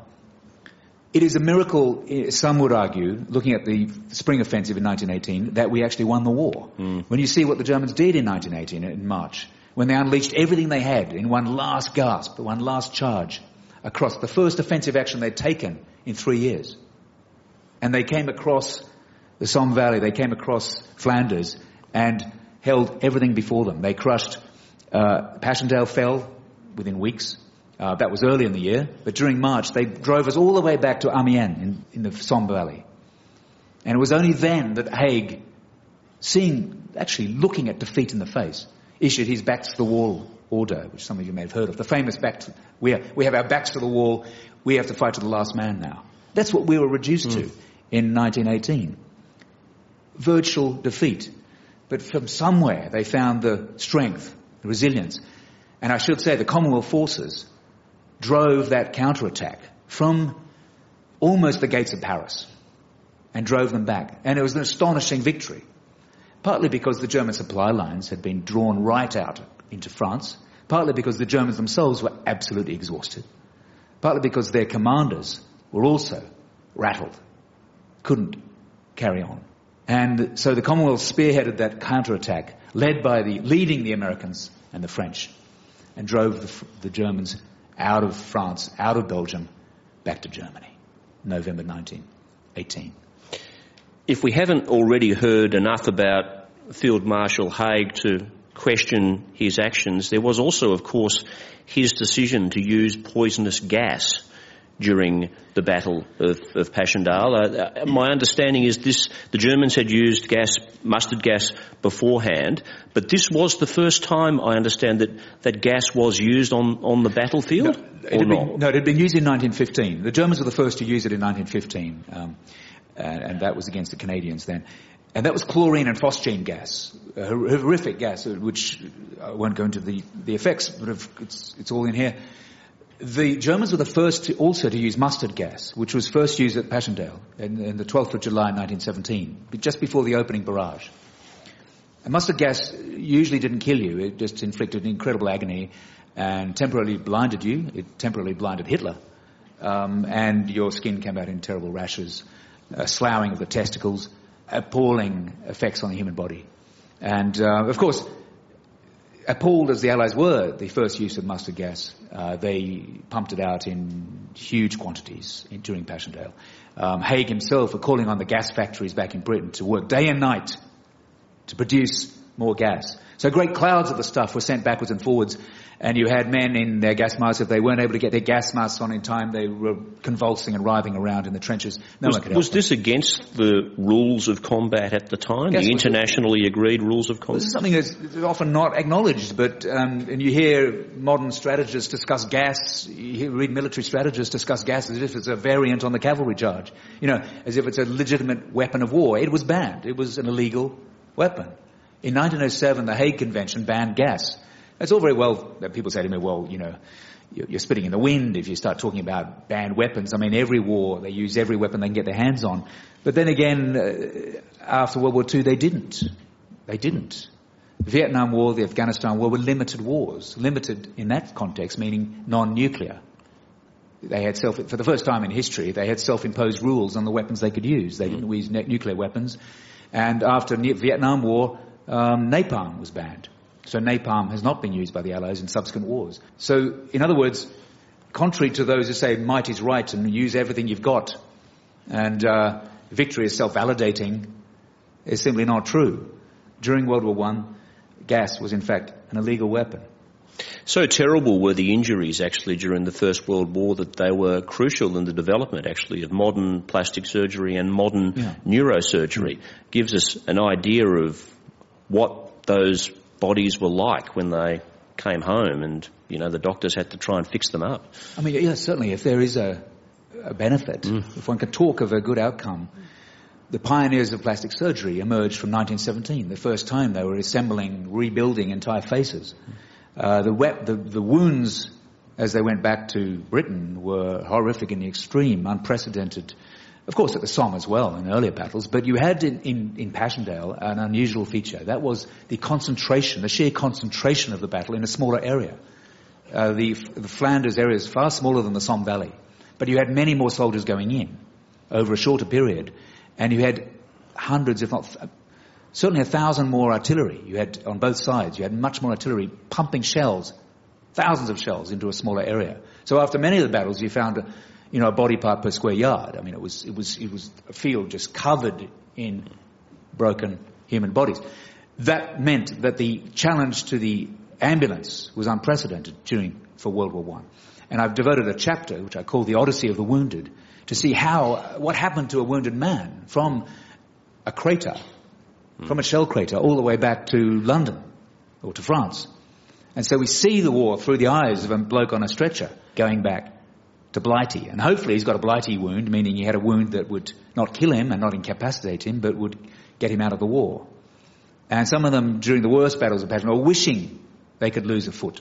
It is a miracle, some would argue, looking at the spring offensive in nineteen eighteen, that we actually won the war. Mm. When you see what the Germans did in nineteen eighteen, in March, when they unleashed everything they had in one last gasp, one last charge, across the first offensive action they'd taken in three years. And they came across the Somme Valley, they came across Flanders and held everything before them. They crushed, uh, Passchendaele fell within weeks. Uh, that was early in the year. But during March, they drove us all the way back to Amiens in, in the Somme Valley. And it was only then that Haig, seeing, actually looking at defeat in the face, issued his backs to the wall order, which some of you may have heard of. The famous back to, we, are, we have our backs to the wall, we have to fight to the last man now. That's what we were reduced mm. to in nineteen eighteen. Virtual defeat. But from somewhere they found the strength, the resilience. And I should say the Commonwealth forces drove that counterattack from almost the gates of Paris and drove them back. And it was an astonishing victory, partly because the German supply lines had been drawn right out into France, partly because the Germans themselves were absolutely exhausted, partly because their commanders were also rattled, couldn't carry on. And so the Commonwealth spearheaded that counterattack, led by the, leading the Americans and the French, and drove the, the Germans out of France, out of Belgium, back to Germany, November nineteen eighteen. If we haven't already heard enough about Field Marshal Haig to question his actions, there was also, of course, his decision to use poisonous gas during the Battle of, of Passchendaele. Uh, my understanding is this: the Germans had used gas, mustard gas, beforehand, but this was the first time, I understand, that, that gas was used on, on the battlefield, no, it or been, not? No, it had been used in nineteen fifteen. The Germans were the first to use it in nineteen fifteen, um, and, and that was against the Canadians then. And that was chlorine and phosgene gas, a horrific gas, which I won't go into the, the effects, but it's, it's all in here. The Germans were the first to also to use mustard gas, which was first used at Passchendaele in, in the twelfth of July nineteen seventeen, just before the opening barrage. And mustard gas usually didn't kill you. It just inflicted incredible agony and temporarily blinded you. It temporarily blinded Hitler. Um, and your skin came out in terrible rashes, uh, sloughing of the testicles, appalling effects on the human body. And, uh, of course, appalled as the Allies were at the first use of mustard gas, uh, they pumped it out in huge quantities in, during Passchendaele. Um, Haig himself were calling on the gas factories back in Britain to work day and night to produce more gas. So great clouds of the stuff were sent backwards and forwards, and you had men in their gas masks. If they weren't able to get their gas masks on in time, they were convulsing and writhing around in the trenches. No was one could help was them. this against the rules of combat at the time, Gas the was- internationally agreed rules of combat? This is something that's often not acknowledged, but um, and you hear modern strategists discuss gas, you hear, read military strategists discuss gas as if it's a variant on the cavalry charge, you know, as if it's a legitimate weapon of war. It was banned. It was an illegal weapon. In nineteen oh seven, the Hague Convention banned gas. It's all very well that people say to me, well, you know, you're spitting in the wind if you start talking about banned weapons. I mean, every war, they use every weapon they can get their hands on. But then again, uh, after World War Two, they didn't. They didn't. The Vietnam War, the Afghanistan War were limited wars. Limited in that context, meaning non-nuclear. They had self, for the first time in history, they had self-imposed rules on the weapons they could use. They didn't use ne- nuclear weapons. And after the Vietnam War, um, napalm was banned. So napalm has not been used by the Allies in subsequent wars. So, in other words, contrary to those who say might is right and use everything you've got, and uh, victory is self-validating, is simply not true. During World War One, gas was in fact an illegal weapon. So terrible were the injuries actually during the First World War that they were crucial in the development actually of modern plastic surgery and modern Yeah. neurosurgery. Gives us an idea of what those bodies were like when they came home, and you know the doctors had to try and fix them up. I mean, yes, certainly, if there is a, a benefit, mm. if one can talk of a good outcome, the pioneers of plastic surgery emerged from nineteen seventeen, the first time they were assembling, rebuilding entire faces. Uh, the, wet, the, the wounds, as they went back to Britain, were horrific in the extreme, unprecedented. Of course, at the Somme as well, in earlier battles, but you had in, in, in Passchendaele an unusual feature. That was the concentration, the sheer concentration of the battle in a smaller area. Uh, the, the Flanders area is far smaller than the Somme Valley, but you had many more soldiers going in over a shorter period, and you had hundreds, if not th- certainly a thousand more artillery. You had on both sides. You had much more artillery pumping shells, thousands of shells into a smaller area. So after many of the battles, you found a, you know, a body part per square yard. I mean, it was, it was, it was a field just covered in broken human bodies. That meant that the challenge to the ambulance was unprecedented during, for World War One. And I've devoted a chapter, which I call The Odyssey of the Wounded, to see how, what happened to a wounded man from a crater, mm. from a shell crater, all the way back to London or to France. And so we see the war through the eyes of a bloke on a stretcher going back to Blighty. And hopefully he's got a Blighty wound, meaning he had a wound that would not kill him and not incapacitate him, but would get him out of the war. And some of them, during the worst battles of Passchendaele, were wishing they could lose a foot.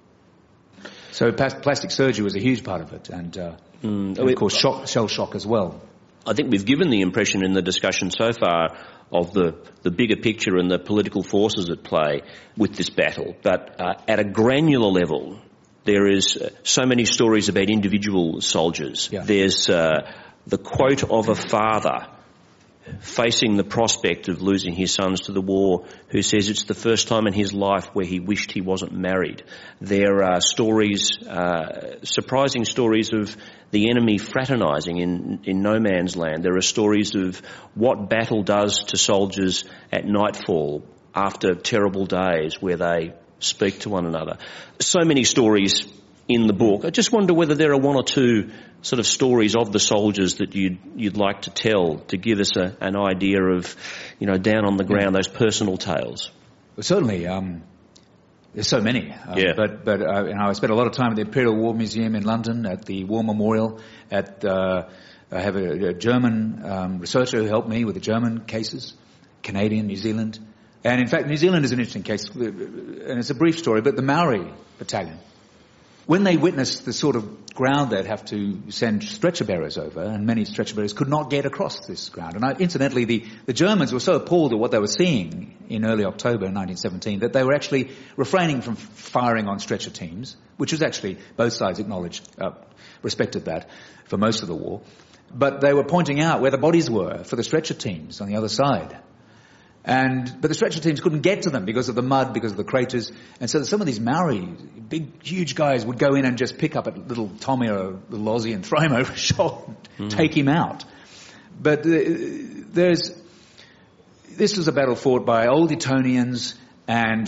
So plastic surgery was a huge part of it, and, uh, mm, and of course shock, shell shock as well. I think we've given the impression in the discussion so far of the, the bigger picture and the political forces at play with this battle, but uh, at a granular level, there is uh, so many stories about individual soldiers. Yeah. There's uh, the quote of a father facing the prospect of losing his sons to the war, who says it's the first time in his life where he wished he wasn't married. There are stories, uh, surprising stories of the enemy fraternising in, in no man's land. There are stories of what battle does to soldiers at nightfall after terrible days where they speak to one another. So many stories in the book. I just wonder whether there are one or two sort of stories of the soldiers that you'd you'd like to tell to give us a, an idea of, you know, down on the ground, those personal tales. Well, certainly, um, there's so many. Um, yeah. But but uh, you know, I spent a lot of time at the Imperial War Museum in London, at the War Memorial. At uh, I have a, a German um, researcher who helped me with the German cases, Canadian, New Zealand. And in fact, New Zealand is an interesting case, and it's a brief story, but the Maori Battalion, when they witnessed the sort of ground they'd have to send stretcher bearers over, and many stretcher bearers could not get across this ground. And I, incidentally, the, the Germans were so appalled at what they were seeing in early October nineteen seventeen that they were actually refraining from firing on stretcher teams, which was actually, both sides acknowledged, uh, respected that for most of the war. But they were pointing out where the bodies were for the stretcher teams on the other side. And, but the stretcher teams couldn't get to them because of the mud, because of the craters. And so some of these Maori, big, huge guys would go in and just pick up a little Tommy or a little Aussie and throw him over his shoulder and mm. take him out. But uh, there's, this was a battle fought by old Etonians and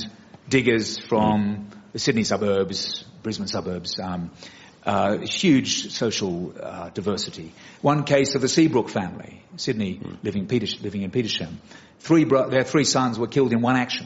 diggers from the Sydney suburbs, Brisbane suburbs, um, uh, huge social uh, diversity. One case of the Seabrook family, Sydney, mm. living, Peters, living in Petersham. Three bro- their three sons were killed in one action.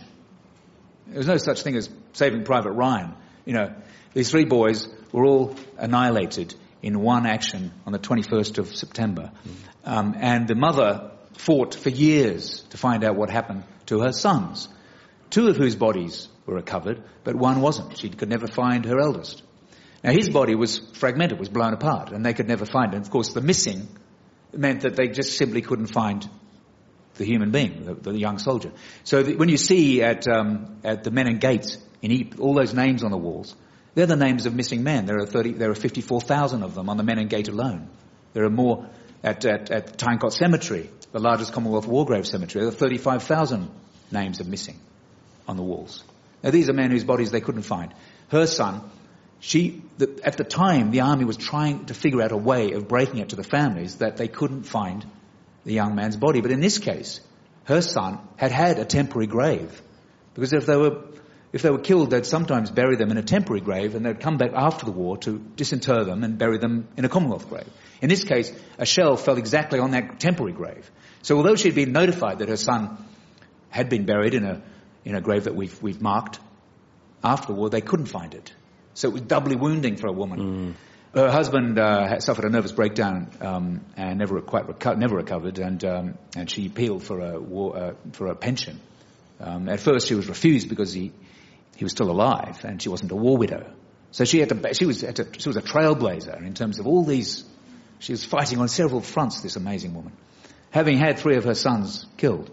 There was no such thing as Saving Private Ryan. You know, these three boys were all annihilated in one action on the twenty-first of September. Mm. Um, and the mother fought for years to find out what happened to her sons, two of whose bodies were recovered, but one wasn't. She could never find her eldest. Now, his body was fragmented, was blown apart, and they could never find it. And, of course, the missing meant that they just simply couldn't find the human being, the, the young soldier. So the, when you see at um, at the Menin Gates in Ypres, all those names on the walls, they're the names of missing men. There are thirty, there are fifty-four thousand of them on the Menin Gate alone. There are more at at, at Tyneside Cemetery, the largest Commonwealth War Grave cemetery. There are thirty-five thousand names of missing on the walls. Now, these are men whose bodies they couldn't find. Her son, she, the, at the time, the army was trying to figure out a way of breaking it to the families that they couldn't find the young man's body. But in this case, her son had had a temporary grave. Because if they were, if they were killed, they'd sometimes bury them in a temporary grave and they'd come back after the war to disinter them and bury them in a Commonwealth grave. In this case, a shell fell exactly on that temporary grave. So although she'd been notified that her son had been buried in a in a grave that we've, we've marked after the war, they couldn't find it. So it was doubly wounding for a woman. Mm. Her husband uh, had suffered a nervous breakdown um, and never quite reco- never recovered, and um, and she appealed for a war, uh, for a pension. Um, at first, she was refused because he he was still alive and she wasn't a war widow. So she had to she was had to, she was a trailblazer in terms of all these. She was fighting on several fronts. This amazing woman, having had three of her sons killed.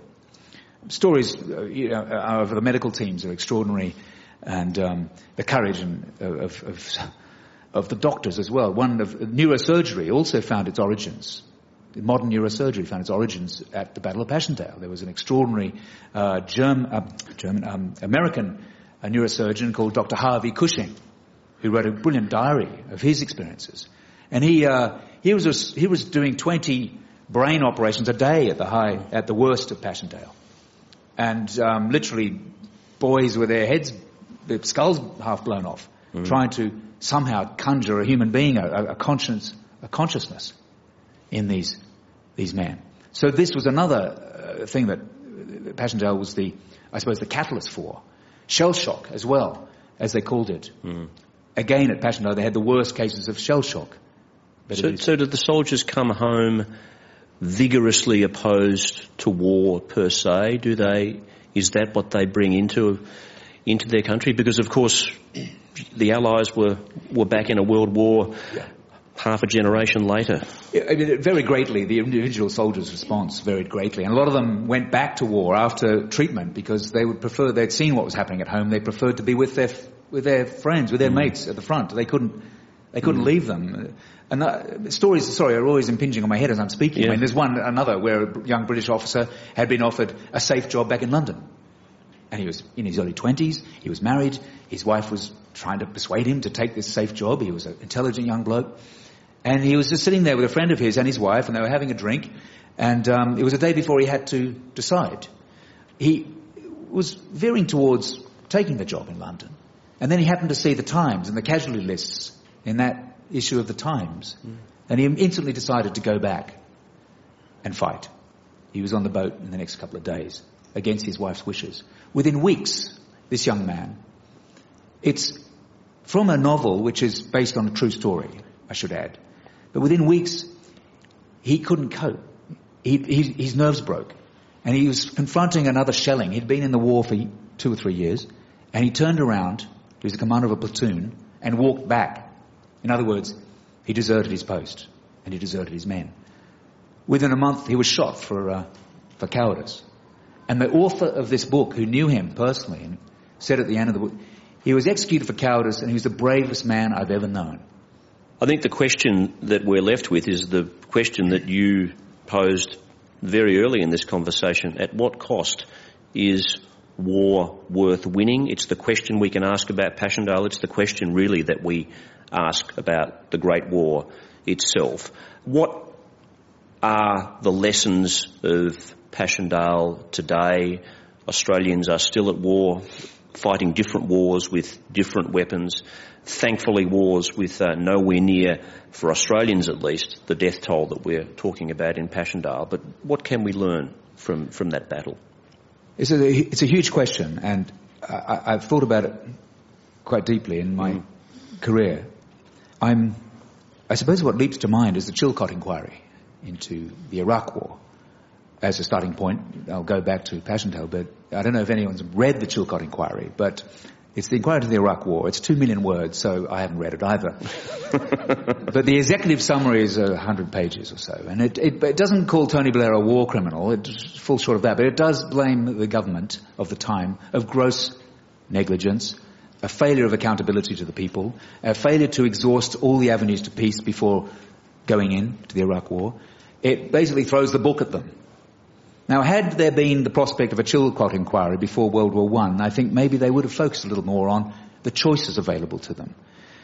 Stories uh, you know, of the medical teams are extraordinary, and um, the courage and, uh, of, of of the doctors as well. One of neurosurgery also found its origins. Modern neurosurgery found its origins at the Battle of Passchendaele. There was an extraordinary uh, German, uh, German um, American uh, neurosurgeon called Doctor Harvey Cushing, who wrote a brilliant diary of his experiences. And he uh, he was a, he was doing twenty brain operations a day at the high at the worst of Passchendaele. And um, literally, boys with their heads, their skulls half blown off, mm. trying to somehow conjure a human being, a, a conscience, a consciousness in these these men. So this was another uh, thing that Passchendaele was the, I suppose, the catalyst for. Shell shock as well, as they called it. Mm. Again, at Passchendaele, they had the worst cases of shell shock. But so, so did the soldiers come home vigorously opposed to war per se? Do they? Is that what they bring into into their country? Because of course, the Allies were were back in a world war yeah. half a generation later. Yeah, I mean, very greatly, the individual soldiers' response varied greatly, and a lot of them went back to war after treatment because they would prefer. They'd seen what was happening at home. They preferred to be with their with their friends, with their mm. mates at the front. They couldn't they couldn't mm. leave them. And uh, stories, sorry, are always impinging on my head as I'm speaking. Yeah. I mean, there's one, another, where a young British officer had been offered a safe job back in London. And he was in his early twenties, he was married, his wife was trying to persuade him to take this safe job. He was an intelligent young bloke. And he was just sitting there with a friend of his and his wife, and they were having a drink. And um, it was a day before he had to decide. He was veering towards taking the job in London. And then he happened to see the Times and the casualty lists in that issue of the Times. Mm. And he instantly decided to go back and fight. He was on the boat in the next couple of days against his wife's wishes. Within weeks, this young man, it's from a novel which is based on a true story, I should add, but within weeks, he couldn't cope. He, he, his nerves broke. And he was confronting another shelling. He'd been in the war for two or three years, and he turned around, he was the commander of a platoon, and walked back. In other words, he deserted his post, and he deserted his men. Within a month, he was shot for uh, for cowardice. And the author of this book, who knew him personally, and said at the end of the book, he was executed for cowardice, and he was the bravest man I've ever known. I think the question that we're left with is the question that you posed very early in this conversation. At what cost is war worth winning? It's the question we can ask about Passchendaele. It's the question really that we ask about the Great War itself. What are the lessons of Passchendaele today? Australians are still at war fighting different wars with different weapons, thankfully wars with uh, nowhere near, for Australians at least, the death toll that we're talking about in Passchendaele. But what can we learn from, from that battle? It's a, it's a huge question, and I, I've thought about it quite deeply in my mm. career. I'm, I suppose what leaps to mind is the Chilcot inquiry into the Iraq War. As a starting point, I'll go back to Passchendaele, but I don't know if anyone's read the Chilcot inquiry, but it's the inquiry into the Iraq War. It's two million words, so I haven't read it either. But the executive summary is a hundred pages or so, and it, it, it doesn't call Tony Blair a war criminal. It falls short of that, but it does blame the government of the time of gross negligence, a failure of accountability to the people, a failure to exhaust all the avenues to peace before going in to the Iraq War. It basically throws the book at them. Now, had there been the prospect of a Chilcot inquiry before World War One, I think maybe they would have focused a little more on the choices available to them.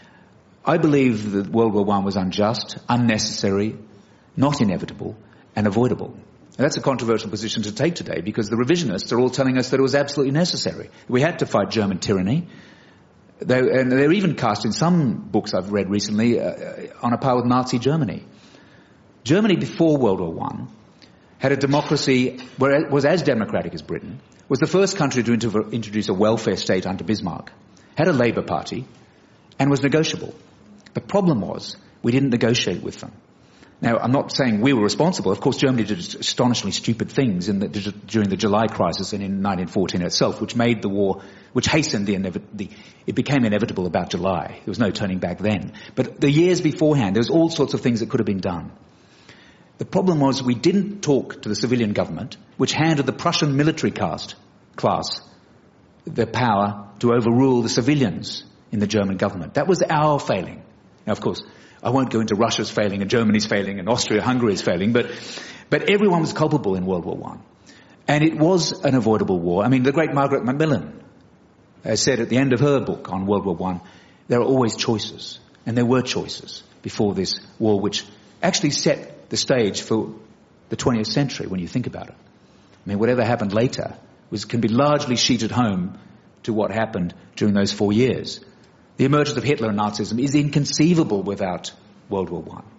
I believe that World War One was unjust, unnecessary, not inevitable, and avoidable. And that's a controversial position to take today, because the revisionists are all telling us that it was absolutely necessary. We had to fight German tyranny. They, and they're even cast in some books I've read recently uh, on a par with Nazi Germany. Germany before World War One had a democracy where it was as democratic as Britain, was the first country to inter- introduce a welfare state under Bismarck, had a Labour Party, and was negotiable. The problem was we didn't negotiate with them. Now, I'm not saying we were responsible. Of course, Germany did astonishingly stupid things in the, during the July crisis and in nineteen fourteen itself, which made the war, which hastened the, inevi- the, it became inevitable about July. There was no turning back then. But the years beforehand, there was all sorts of things that could have been done. The problem was we didn't talk to the civilian government, which handed the Prussian military caste, class the power to overrule the civilians in the German government. That was our failing. Now, of course, I won't go into Russia's failing and Germany's failing and Austria-Hungary's failing, but, but everyone was culpable in World War One. And it was an avoidable war. I mean, the great Margaret Macmillan has said at the end of her book on World War One, there are always choices. And there were choices before this war, which actually set the stage for the twentieth century when you think about it. I mean, whatever happened later was, can be largely sheeted home to what happened during those four years. The emergence of Hitler and Nazism is inconceivable without World War One.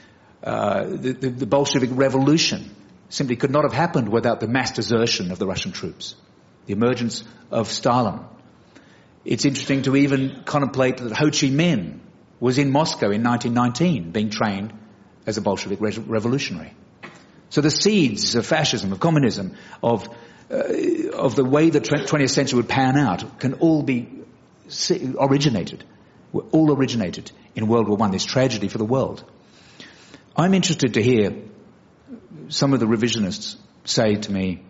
Uh, the, the, the Bolshevik Revolution simply could not have happened without the mass desertion of the Russian troops. The emergence of Stalin. It's interesting to even contemplate that Ho Chi Minh was in Moscow in nineteen nineteen being trained as a Bolshevik re- revolutionary. So the seeds of fascism, of communism, of uh, of the way the twentieth century would pan out can all be originated, were all originated in World War One, this tragedy for the world. I'm interested to hear some of the revisionists say to me,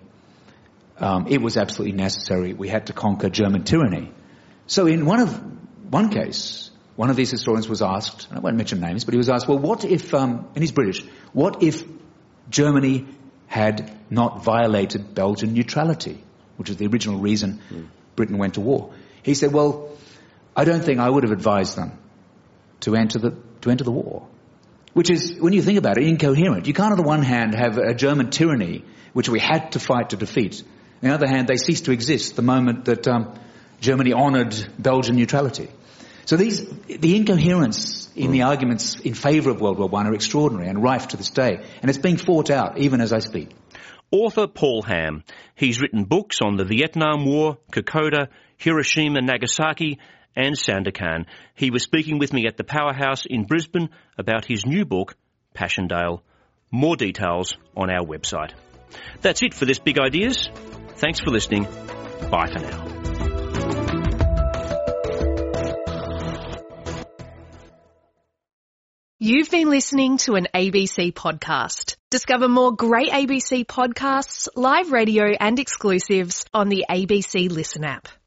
um, it was absolutely necessary, we had to conquer German tyranny. So in one of one case, one of these historians was asked, and I won't mention names, but he was asked, well, what if, um, and he's British, what if Germany had not violated Belgian neutrality, which is the original reason mm. Britain went to war? He said, well, I don't think I would have advised them to enter the, to enter the war. Which is, when you think about it, incoherent. You can't on the one hand have a German tyranny, which we had to fight to defeat. On the other hand, they ceased to exist the moment that um, Germany honoured Belgian neutrality. So these, the incoherence in mm. the arguments in favour of World War One are extraordinary and rife to this day. And it's being fought out even as I speak. Author Paul Ham. He's written books on the Vietnam War, Kokoda, Hiroshima, Nagasaki and Sandakan. He was speaking with me at the Powerhouse in Brisbane about his new book, Passchendaele. More details on our website. That's it for this Big Ideas. Thanks for listening. Bye for now. You've been listening to an A B C podcast. Discover more great A B C podcasts, live radio and exclusives on the A B C Listen app.